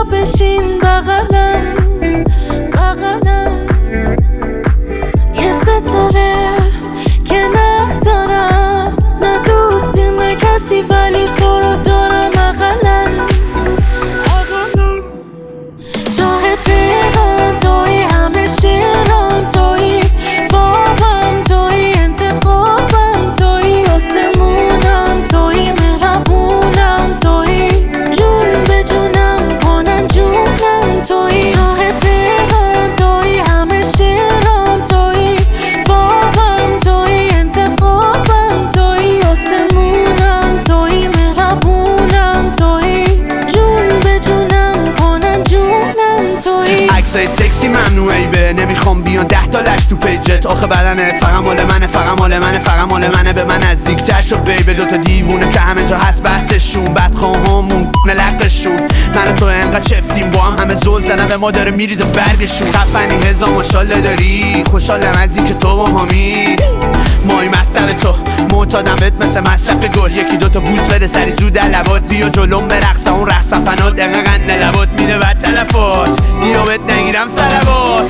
بشین بغلم یه ستاره که ندارم، نه دوستی نه کسی، ولی تو رو دارم اقلن. جاه تهران توی، همه شیران توی، خوابم توی، انتخابم توی، آسمونم توی، مهربونم توی، جون به جونم کنن جونم توی. جاه تهران توی، همه شیران توی، خوابم توی، انتخابم توی، آسمونم توی، مهربونم توی، جون به جونم کنن جونم توی. عکسای سکسی ممنوعی به نمیخوام بیان 10 تا لش تو پیجت. آخه بدنت فقط مال منه، فقط مال منه، فقط مال منه. به من نزدیکتر شو بیبه، دوتا دیوونه که همه جا هست بحثشون، بدخواهامون نلقشون. من و تو انقدر چفتیم با هم، همه زل زنن به ما داره میریزه برگشون. خفنی هزار ماشالله داری، خوشحالم از این که تو با همی مای مصرف تو معتادم بهت مثل مصرف گل. یکی دوتا بوس بده سری زود در لبات، بیا جلوم برقصه اون رقص فنات، دقیقا لبات میده بد تلفات، بیا بهت نگیرم صلوات.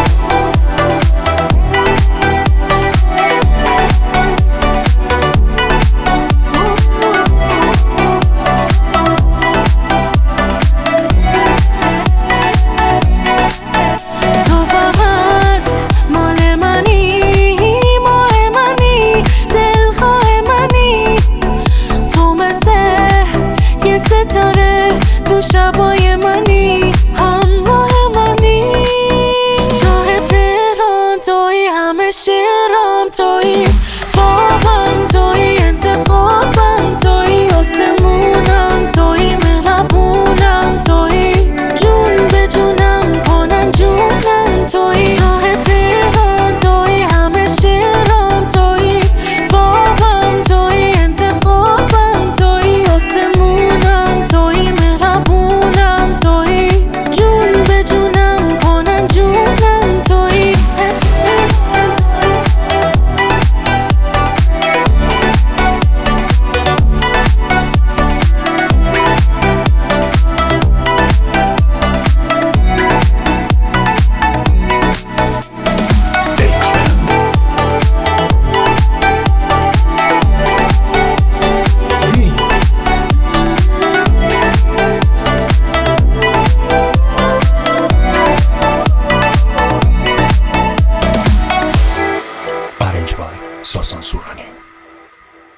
ستاره تو شبای منی، همراه منی. جاه تهران توی، همه شیران توی،